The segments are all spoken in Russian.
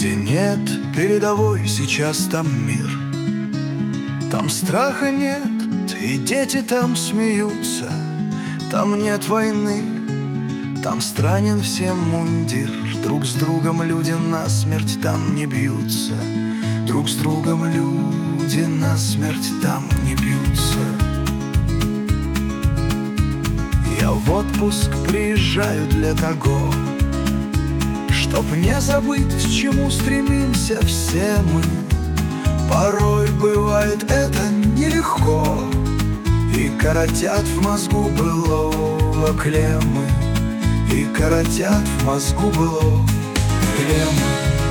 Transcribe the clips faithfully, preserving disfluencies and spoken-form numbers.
Где нет передовой, сейчас там мир. Там страха нет, и дети там смеются. Там нет войны, там странен всем мундир. Друг с другом люди насмерть там не бьются. Друг с другом люди насмерть там не бьются. Я в отпуск приезжаю для того, чтоб не забыть, к чему стремимся все мы. Порой бывает это нелегко, и коротят в мозгу былого клеммы, и коротят в мозгу былого клеммы.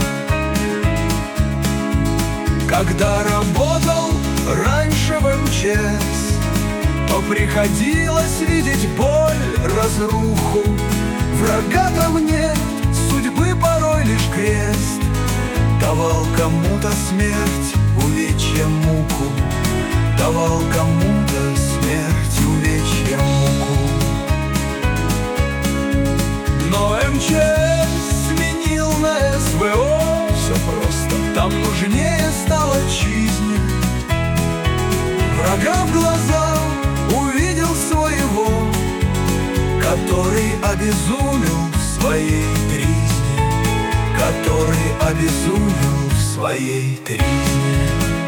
Когда работал раньше в эм че эс, то приходилось видеть боль, разруху. Врага там нет, судьбы порой лишь крест. Давал кому-то смерть, увечья, муку. Давал кому-то смерть, увечья, муку. Но эм че эс сменил на эс вэ о. Все просто, там нужнее стало жизни. Врага в глаза увидел своего, который обезумел в своей тризне, который обезумел в своей тризне.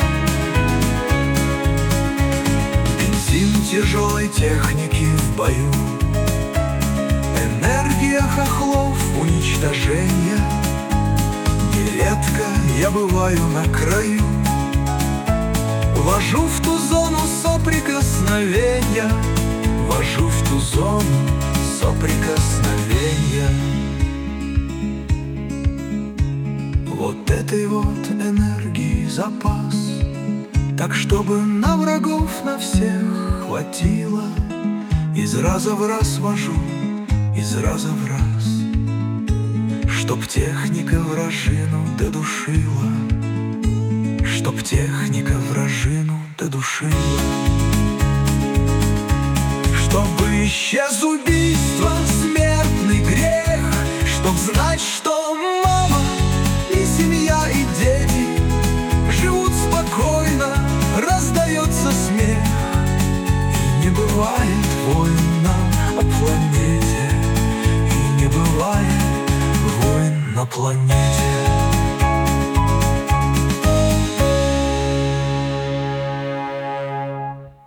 Бензин тяжелой техники в бою, энергия хохлов уничтожения. Нередко я бываю на краю, вожу в ту зону соприкосновения, вожу в ту зону соприкосновения. Вот этой вот энергии запас, так чтобы на врагов на всех хватило. Из раза в раз вожу, из раза в раз, чтоб техника вражину додушила, чтоб техника вражину додушила. Чтобы исчез убийство, смертный грех, чтоб знать, что мама и семья, и дети живут спокойно, раздается смех. И не бывает войн на планете, и не бывает войн на планете.